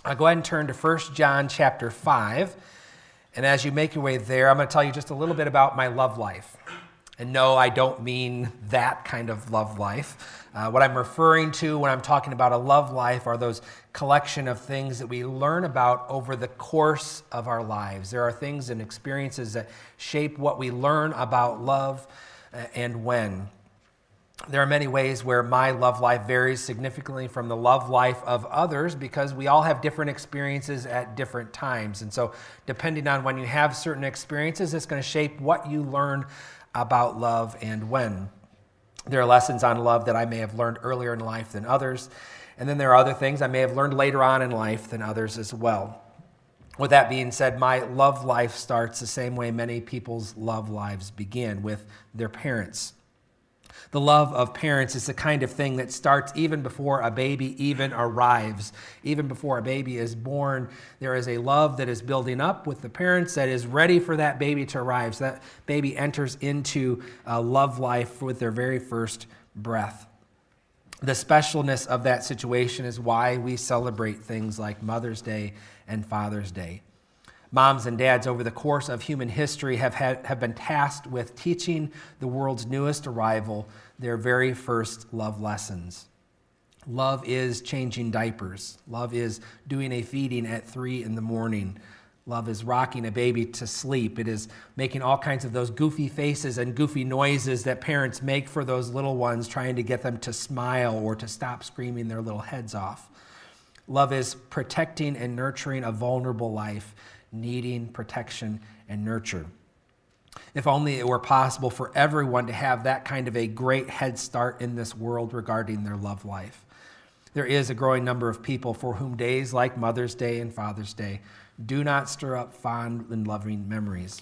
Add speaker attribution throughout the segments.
Speaker 1: Go ahead and turn to 1 John chapter 5. And as you make your way there, I'm going to tell you just a little bit about my love life. And no, I don't mean that kind of love life. What I'm referring to when I'm talking about a love life are those collection of things that we learn about over the course of our lives. There are things and experiences that shape what we learn about love and when. There are many ways where my love life varies significantly from the love life of others because we all have different experiences at different times. And so depending on when you have certain experiences, it's going to shape what you learn about love and when. There are lessons on love that I may have learned earlier in life than others. And then there are other things I may have learned later on in life than others as well. With that being said, my love life starts the same way many people's love lives begin, with their parents. The love of parents is the kind of thing that starts even before a baby even arrives. Even before a baby is born, there is a love that is building up with the parents that is ready for that baby to arrive. So that baby enters into a love life with their very first breath. The specialness of that situation is why we celebrate things like Mother's Day and Father's Day. Moms and dads over the course of human history have been tasked with teaching the world's newest arrival their very first love lessons. Love is changing diapers. Love is doing a feeding at 3 a.m. Love is rocking a baby to sleep. It is making all kinds of those goofy faces and goofy noises that parents make for those little ones, trying to get them to smile or to stop screaming their little heads off. Love is protecting and nurturing a vulnerable life, needing protection and nurture. If only it were possible for everyone to have that kind of a great head start in this world regarding their love life. There is a growing number of people for whom days like Mother's Day and Father's Day do not stir up fond and loving memories.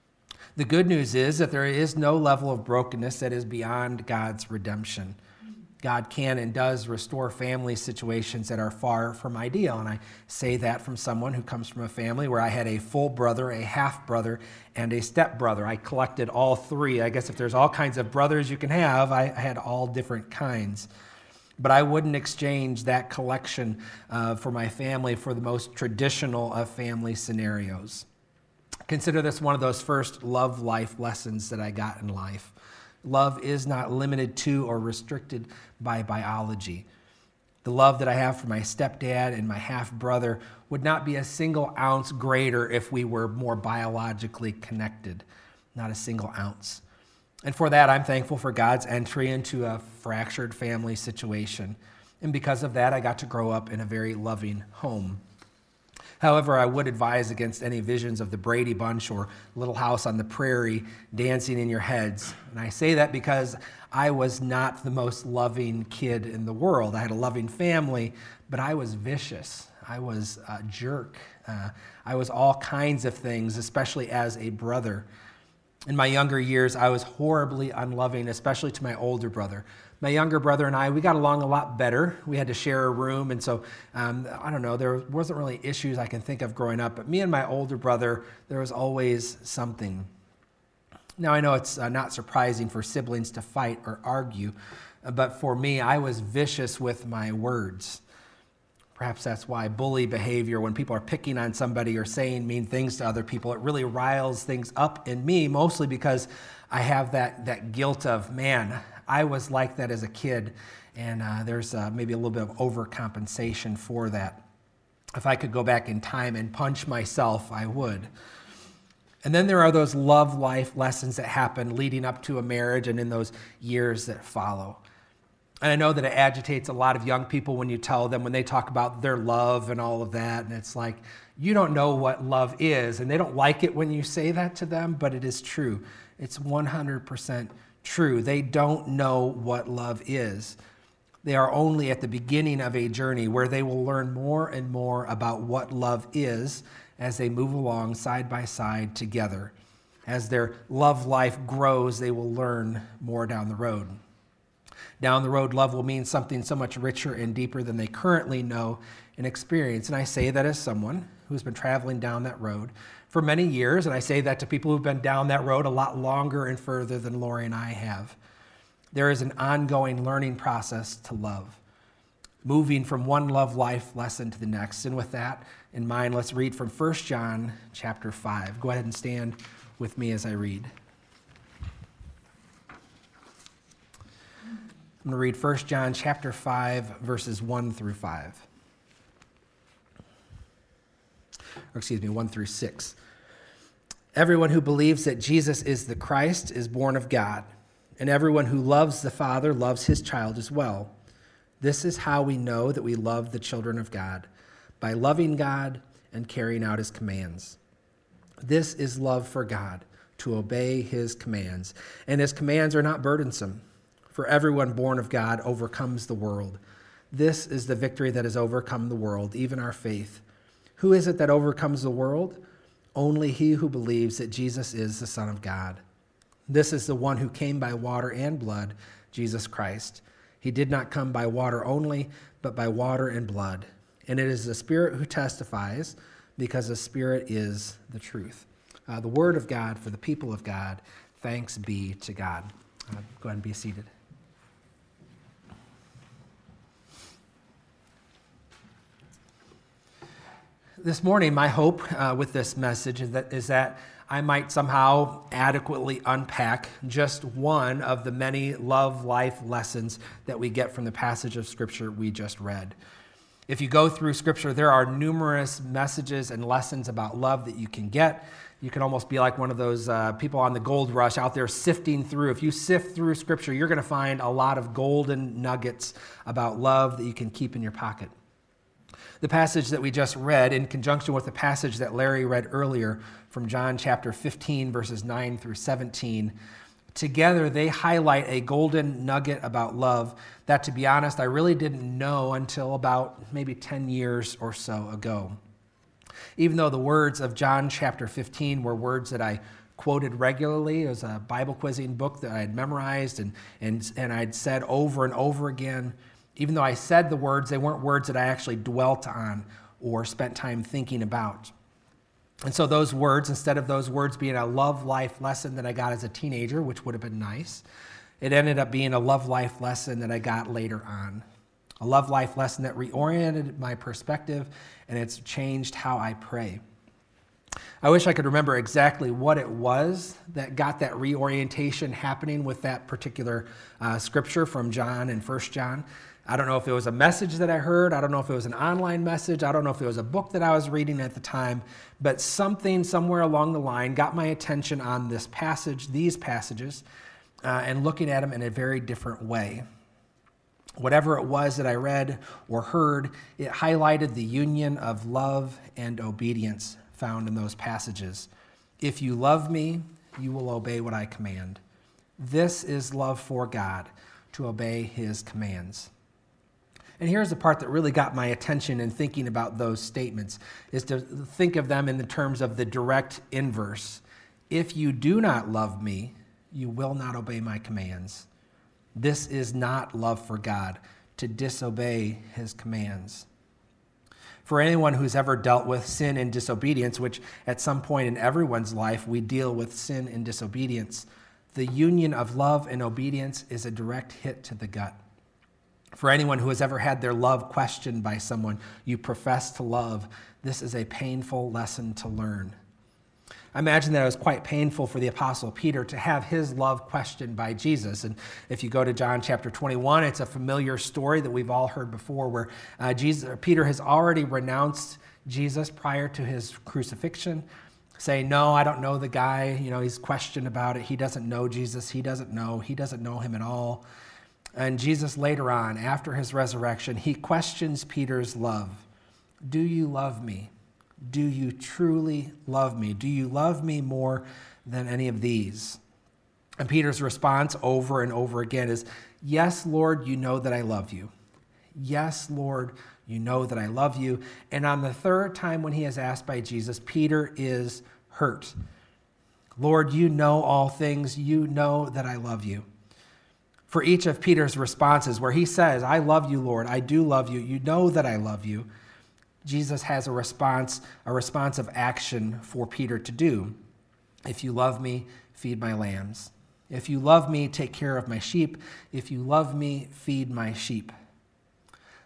Speaker 1: The good news is that there is no level of brokenness that is beyond God's redemption. God can and does restore family situations that are far from ideal. And I say that from someone who comes from a family where I had a full brother, a half brother, and a step brother. I collected all three. I guess if there's all kinds of brothers you can have, I had all different kinds. But I wouldn't exchange that collection for my family for the most traditional of family scenarios. Consider this one of those first love life lessons that I got in life. Love is not limited to or restricted by biology. The love that I have for my stepdad and my half-brother would not be a single ounce greater if we were more biologically connected, not a single ounce. And for that, I'm thankful for God's entry into a fractured family situation. And because of that, I got to grow up in a very loving home. However, I would advise against any visions of the Brady Bunch or Little House on the Prairie dancing in your heads. And I say that because I was not the most loving kid in the world. I had a loving family, but I was vicious. I was a jerk. I was all kinds of things, especially as a brother. In my younger years, I was horribly unloving, especially to my older brother. My younger brother and I, we got along a lot better. We had to share a room, and so, I don't know, there wasn't really issues I can think of growing up, but me and my older brother, there was always something. Now, I know it's not surprising for siblings to fight or argue, but for me, I was vicious with my words. Perhaps that's why bully behavior, when people are picking on somebody or saying mean things to other people, it really riles things up in me, mostly because I have that guilt of, man, I was like that as a kid, and there's maybe a little bit of overcompensation for that. If I could go back in time and punch myself, I would. And then there are those love life lessons that happen leading up to a marriage and in those years that follow. And I know that it agitates a lot of young people when you tell them, when they talk about their love and all of that, and it's like, you don't know what love is, and they don't like it when you say that to them, but it is true. It's 100% true. They don't know what love is. They are only at the beginning of a journey where they will learn more and more about what love is as they move along side by side together. As their love life grows, they will learn more down the road. Down the road, love will mean something so much richer and deeper than they currently know and experience. And I say that as someone who's been traveling down that road for many years, and I say that to people who've been down that road a lot longer and further than Lori and I have. There is an ongoing learning process to love. moving from one love life lesson to the next. And with that in mind, let's read from 1 John chapter 5. Go ahead and stand with me as I read. I'm going to read 1 John chapter 5, verses 1 through 5. Or 1 through 6. Everyone who believes that Jesus is the Christ is born of God, and everyone who loves the Father loves his child as well. This is how we know that we love the children of God, by loving God and carrying out his commands. This is love for God, to obey his commands, and his commands are not burdensome. For everyone born of God overcomes the world. This is the victory that has overcome the world, even our faith. Who is it that overcomes the world? Only he who believes that Jesus is the Son of God. This is the one who came by water and blood, Jesus Christ. He did not come by water only, but by water and blood. And it is the Spirit who testifies, because the Spirit is the truth. The word of God for the people of God. Thanks be to God. Go ahead and be seated. This morning, my hope with this message is that I might somehow adequately unpack just one of the many love life lessons that we get from the passage of Scripture we just read. If you go through Scripture, there are numerous messages and lessons about love that you can get. You can almost be like one of those people on the gold rush out there sifting through. If you sift through Scripture, you're going to find a lot of golden nuggets about love that you can keep in your pocket. The passage that we just read, in conjunction with the passage that Larry read earlier from John chapter 15, verses 9 through 17, together they highlight a golden nugget about love that, to be honest, I really didn't know until about maybe 10 years or so ago. Even though the words of John chapter 15 were words that I quoted regularly, it was a Bible quizzing book that I had memorized and I'd said over and over again. Even though I said the words, they weren't words that I actually dwelt on or spent time thinking about. And so those words, instead of those words being a love life lesson that I got as a teenager, which would have been nice, it ended up being a love life lesson that I got later on. A love life lesson that reoriented my perspective, and it's changed how I pray. I wish I could remember exactly what it was that got that reorientation happening with that particular scripture from John and 1 John. I don't know if it was a message that I heard. I don't know if it was an online message. I don't know if it was a book that I was reading at the time. But something somewhere along the line got my attention on this passage, these passages, and looking at them in a very different way. Whatever it was that I read or heard, it highlighted the union of love and obedience found in those passages. If you love me, you will obey what I command. This is love for God, to obey his commands. And here's the part that really got my attention in thinking about those statements, is to think of them in the terms of the direct inverse. If you do not love me, you will not obey my commands. This is not love for God, to disobey his commands. For anyone who's ever dealt with sin and disobedience, which at some point in everyone's life we deal with sin and disobedience, the union of love and obedience is a direct hit to the gut. For anyone who has ever had their love questioned by someone you profess to love, this is a painful lesson to learn. I imagine that it was quite painful for the Apostle Peter to have his love questioned by Jesus. And if you go to John chapter 21, it's a familiar story that we've all heard before, where Peter has already renounced Jesus prior to his crucifixion, saying, no, I don't know the guy. He's questioned about it. He doesn't know Jesus. He doesn't know him at all. And Jesus later on, after his resurrection, he questions Peter's love. Do you love me? Do you truly love me? Do you love me more than any of these? And Peter's response over and over again is, yes, Lord, you know that I love you. Yes, Lord, you know that I love you. And on the third time when he is asked by Jesus, Peter is hurt. Lord, you know all things. You know that I love you. For each of Peter's responses, where he says, I love you, Lord, I do love you, you know that I love you, Jesus has a response of action for Peter to do. If you love me, feed my lambs. If you love me, take care of my sheep. If you love me, feed my sheep.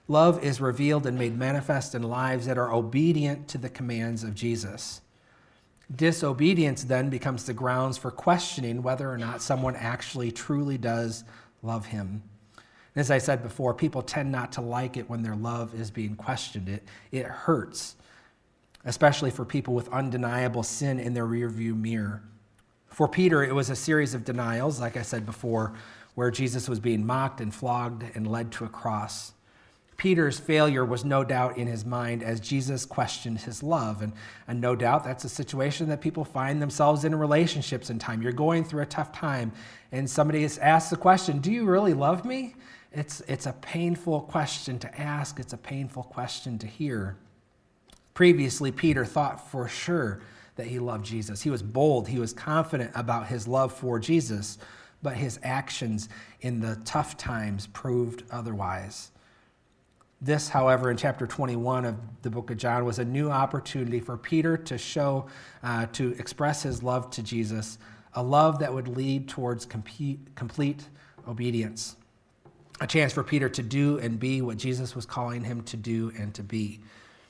Speaker 1: Love is revealed and made manifest in lives that are obedient to the commands of Jesus. Disobedience then becomes the grounds for questioning whether or not someone actually truly does love him. As I said before, people tend not to like it when their love is being questioned. It hurts, especially for people with undeniable sin in their rearview mirror. For Peter, it was a series of denials, like I said before, where Jesus was being mocked and flogged and led to a cross. Peter's failure was no doubt in his mind as Jesus questioned his love. And no doubt that's a situation that people find themselves in relationships in time. You're going through a tough time, and somebody has asked the question, do you really love me? It's a painful question to ask. It's a painful question to hear. Previously, Peter thought for sure that he loved Jesus. He was bold. He was confident about his love for Jesus, but his actions in the tough times proved otherwise. This, however, in chapter 21 of the book of John, was a new opportunity for Peter to to express his love to Jesus, a love that would lead towards complete obedience, a chance for Peter to do and be what Jesus was calling him to do and to be.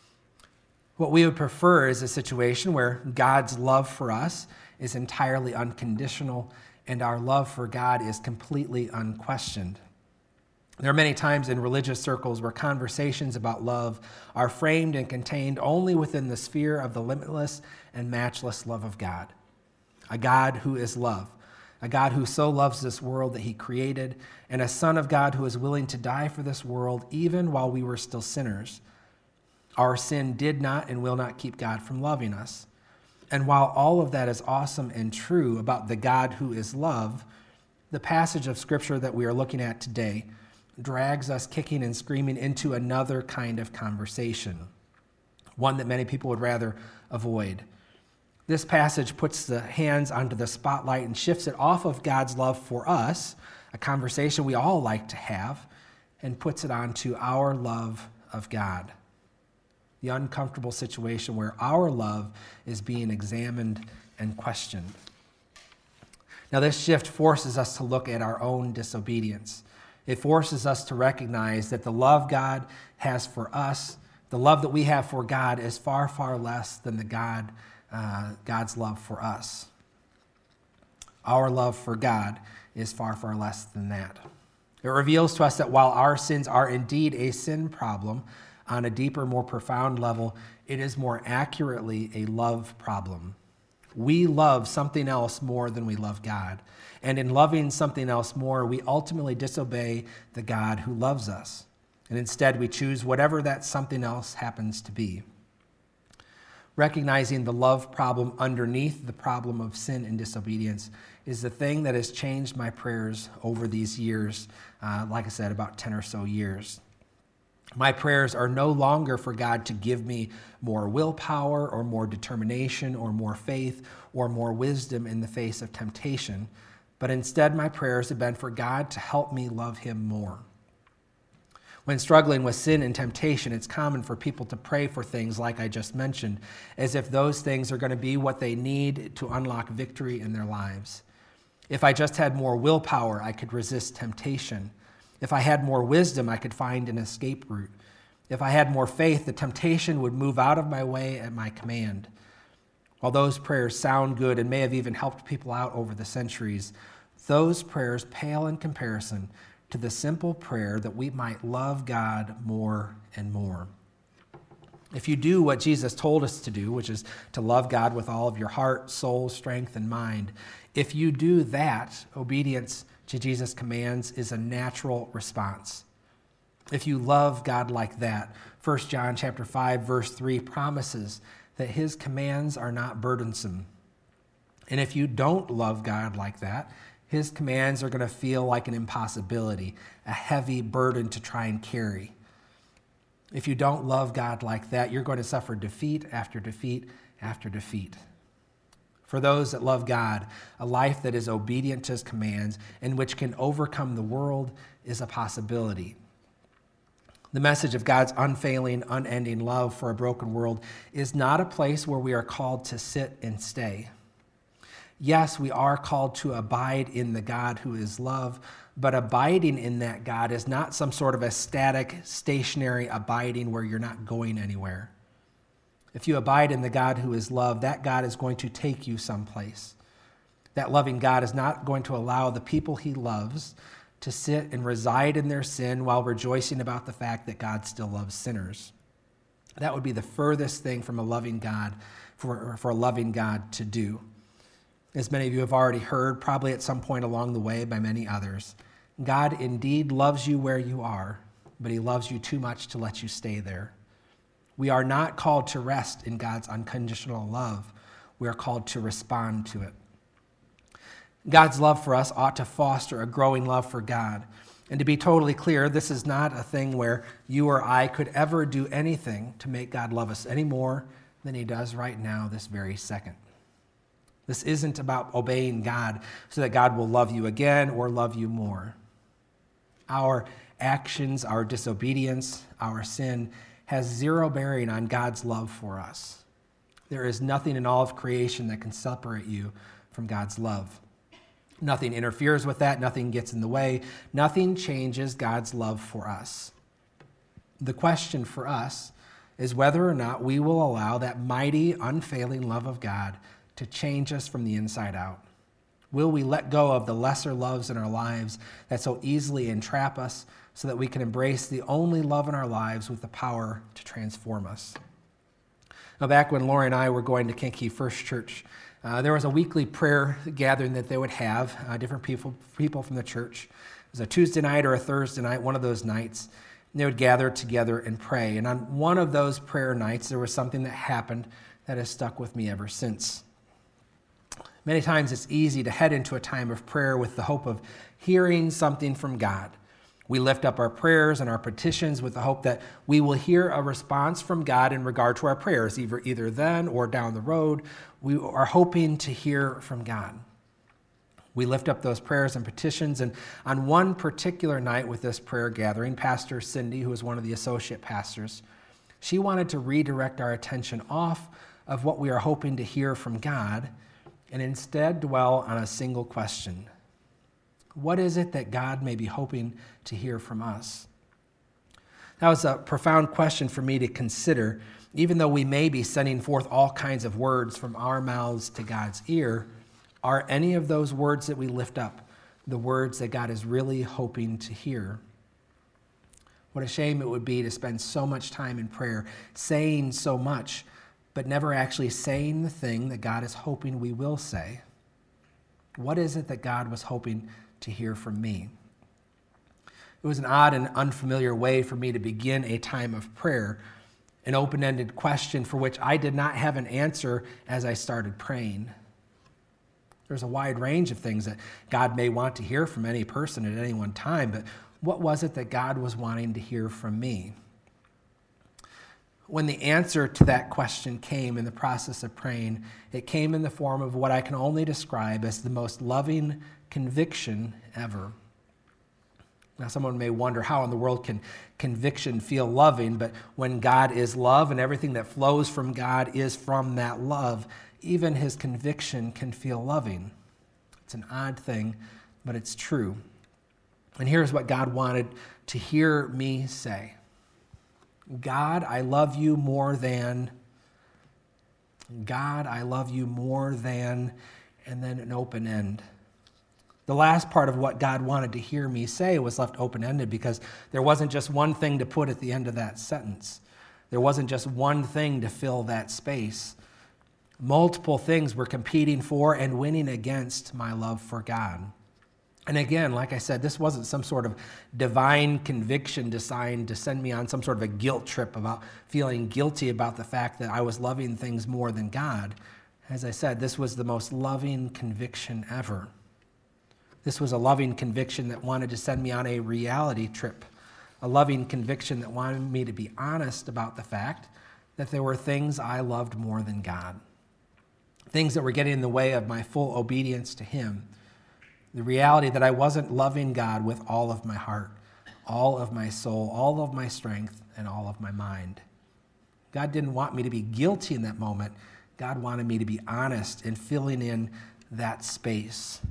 Speaker 1: What we would prefer is a situation where God's love for us is entirely unconditional and our love for God is completely unquestioned. There are many times in religious circles where conversations about love are framed and contained only within the sphere of the limitless and matchless love of God. A God who is love, a God who so loves this world that he created, and a Son of God who is willing to die for this world even while we were still sinners. Our sin did not and will not keep God from loving us. And while all of that is awesome and true about the God who is love, the passage of Scripture that we are looking at today drags us kicking and screaming into another kind of conversation, one that many people would rather avoid. This passage puts the hands onto the spotlight and shifts it off of God's love for us, a conversation we all like to have, and puts it onto our love of God, the uncomfortable situation where our love is being examined and questioned. Now, this shift forces us to look at our own disobedience. It forces us to recognize that the love God has for us, the love that we have for God, is far, far less than God's love for us. Our love for God is far, far less than that. It reveals to us that while our sins are indeed a sin problem, on a deeper, more profound level, it is more accurately a love problem. We love something else more than we love God. And in loving something else more, we ultimately disobey the God who loves us. And instead, we choose whatever that something else happens to be. Recognizing the love problem underneath the problem of sin and disobedience is the thing that has changed my prayers over these years, like I said, about 10 or so years. My prayers are no longer for God to give me more willpower or more determination or more faith or more wisdom in the face of temptation, but instead my prayers have been for God to help me love him more. When struggling with sin and temptation, it's common for people to pray for things like I just mentioned, as if those things are going to be what they need to unlock victory in their lives. If I just had more willpower, I could resist temptation. If I had more wisdom, I could find an escape route. If I had more faith, the temptation would move out of my way at my command. While those prayers sound good and may have even helped people out over the centuries, those prayers pale in comparison to the simple prayer that we might love God more and more. If you do what Jesus told us to do, which is to love God with all of your heart, soul, strength, and mind, if you do that, obedience to Jesus' commands is a natural response. If you love God like that, 1 John chapter 5, verse 3 promises that his commands are not burdensome. And if you don't love God like that, his commands are going to feel like an impossibility, a heavy burden to try and carry. If you don't love God like that, you're going to suffer defeat after defeat after defeat. For those that love God, a life that is obedient to his commands and which can overcome the world is a possibility. The message of God's unfailing, unending love for a broken world is not a place where we are called to sit and stay. Yes, we are called to abide in the God who is love, but abiding in that God is not some sort of a static, stationary abiding where you're not going anywhere. If you abide in the God who is love, that God is going to take you someplace. That loving God is not going to allow the people he loves to sit and reside in their sin while rejoicing about the fact that God still loves sinners. That would be the furthest thing from a loving God, for a loving God to do. As many of you have already heard, probably at some point along the way by many others, God indeed loves you where you are, but he loves you too much to let you stay there. We are not called to rest in God's unconditional love. We are called to respond to it. God's love for us ought to foster a growing love for God. And to be totally clear, this is not a thing where you or I could ever do anything to make God love us any more than he does right now, this very second. This isn't about obeying God so that God will love you again or love you more. Our actions, our disobedience, our sin has zero bearing on God's love for us. There is nothing in all of creation that can separate you from God's love. Nothing interferes with that. Nothing gets in the way. Nothing changes God's love for us. The question for us is whether or not we will allow that mighty, unfailing love of God to change us from the inside out. Will we let go of the lesser loves in our lives that so easily entrap us so that we can embrace the only love in our lives with the power to transform us? Now, back when Lori and I were going to Kankakee First Church, there was a weekly prayer gathering that they would have, different people from the church. It was a Tuesday night or a Thursday night, one of those nights. And they would gather together and pray. And on one of those prayer nights, there was something that happened that has stuck with me ever since. Many times it's easy to head into a time of prayer with the hope of hearing something from God. We lift up our prayers and our petitions with the hope that we will hear a response from God in regard to our prayers, either then or down the road. We are hoping to hear from God. We lift up those prayers and petitions, and on one particular night with this prayer gathering, Pastor Cindy, who was one of the associate pastors, she wanted to redirect our attention off of what we are hoping to hear from God and instead dwell on a single question. What is it that God may be hoping to hear from us? That was a profound question for me to consider. Even though we may be sending forth all kinds of words from our mouths to God's ear, are any of those words that we lift up the words that God is really hoping to hear? What a shame it would be to spend so much time in prayer, saying so much, but never actually saying the thing that God is hoping we will say. What is it that God was hoping to hear from me? It was an odd and unfamiliar way for me to begin a time of prayer, an open-ended question for which I did not have an answer as I started praying. There's a wide range of things that God may want to hear from any person at any one time, but what was it that God was wanting to hear from me? When the answer to that question came in the process of praying, it came in the form of what I can only describe as the most loving conviction ever. Now, someone may wonder, how in the world can conviction feel loving? But when God is love and everything that flows from God is from that love, even his conviction can feel loving. It's an odd thing, but it's true. And here's what God wanted to hear me say. God, I love you more than. God, I love you more than, and then an open end. The last part of what God wanted to hear me say was left open-ended because there wasn't just one thing to put at the end of that sentence. There wasn't just one thing to fill that space. Multiple things were competing for and winning against my love for God. And again, like I said, this wasn't some sort of divine conviction designed to send me on some sort of a guilt trip about feeling guilty about the fact that I was loving things more than God. As I said, this was the most loving conviction ever. This was a loving conviction that wanted to send me on a reality trip, a loving conviction that wanted me to be honest about the fact that there were things I loved more than God, things that were getting in the way of my full obedience to him, the reality that I wasn't loving God with all of my heart, all of my soul, all of my strength, and all of my mind. God didn't want me to be guilty in that moment. God wanted me to be honest in filling in that space.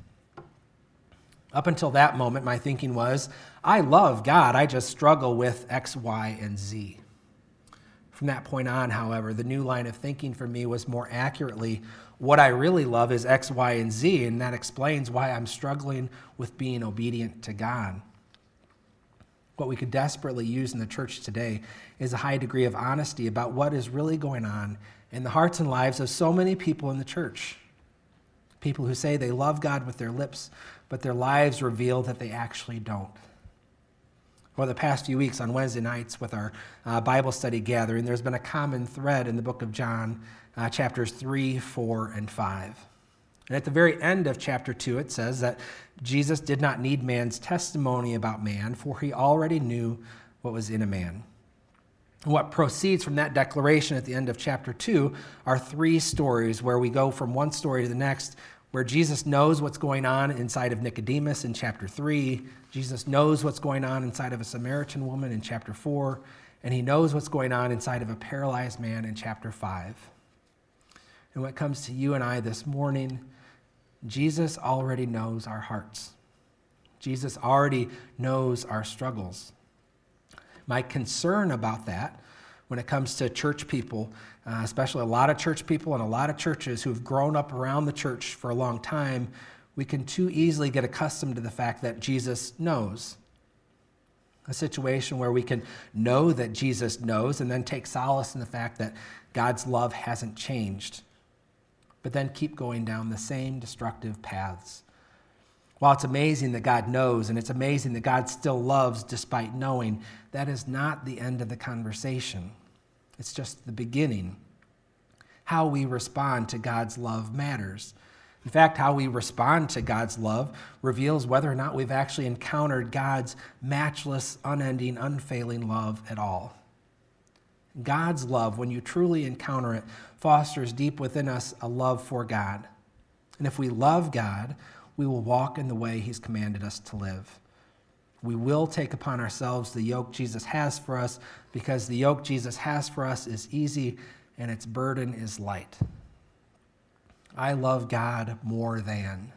Speaker 1: Up until that moment, my thinking was, I love God, I just struggle with X, Y, and Z. From that point on, however, the new line of thinking for me was more accurately, what I really love is X, Y, and Z, and that explains why I'm struggling with being obedient to God. What we could desperately use in the church today is a high degree of honesty about what is really going on in the hearts and lives of so many people in the church. People who say they love God with their lips, but their lives reveal that they actually don't. Over the past few weeks on Wednesday nights with our Bible study gathering, there's been a common thread in the book of John, chapters 3, 4, and 5. And at the very end of chapter 2, it says that Jesus did not need man's testimony about man, for he already knew what was in a man. And what proceeds from that declaration at the end of chapter 2 are 3 stories where we go from one story to the next, where Jesus knows what's going on inside of Nicodemus in chapter 3, Jesus knows what's going on inside of a Samaritan woman in chapter 4, and he knows what's going on inside of a paralyzed man in chapter 5. And when it comes to you and I this morning, Jesus already knows our hearts. Jesus already knows our struggles. My concern about that when it comes to church people, especially a lot of church people and a lot of churches who've grown up around the church for a long time, we can too easily get accustomed to the fact that Jesus knows. A situation where we can know that Jesus knows and then take solace in the fact that God's love hasn't changed, but then keep going down the same destructive paths. While it's amazing that God knows and it's amazing that God still loves despite knowing, that is not the end of the conversation. It's just the beginning. How we respond to God's love matters. In fact, how we respond to God's love reveals whether or not we've actually encountered God's matchless, unending, unfailing love at all. God's love, when you truly encounter it, fosters deep within us a love for God. And if we love God, we will walk in the way he's commanded us to live. We will take upon ourselves the yoke Jesus has for us, because the yoke Jesus has for us is easy and its burden is light. I love God more than.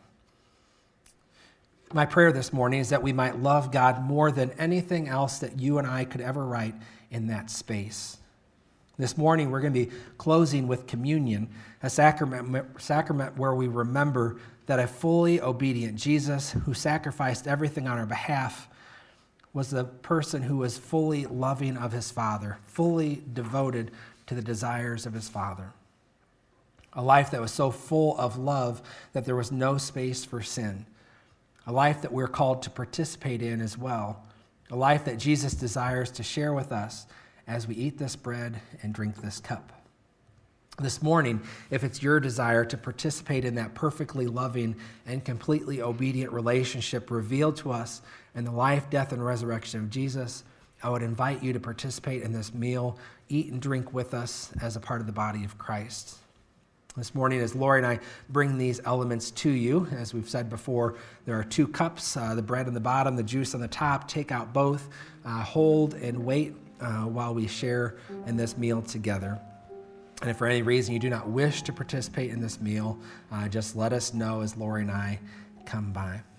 Speaker 1: My prayer this morning is that we might love God more than anything else that you and I could ever write in that space. This morning, we're going to be closing with communion, a sacrament where we remember that a fully obedient Jesus who sacrificed everything on our behalf was the person who was fully loving of his Father, fully devoted to the desires of his Father. A life that was so full of love that there was no space for sin. A life that we're called to participate in as well. A life that Jesus desires to share with us as we eat this bread and drink this cup. This morning, if it's your desire to participate in that perfectly loving and completely obedient relationship revealed to us in the life, death, and resurrection of Jesus, I would invite you to participate in this meal, eat and drink with us as a part of the body of Christ. This morning, as Lori and I bring these elements to you, as we've said before, there are 2 cups, the bread on the bottom, the juice on the top. Take out both, hold and wait while we share in this meal together. And if for any reason you do not wish to participate in this meal, just let us know as Lori and I come by.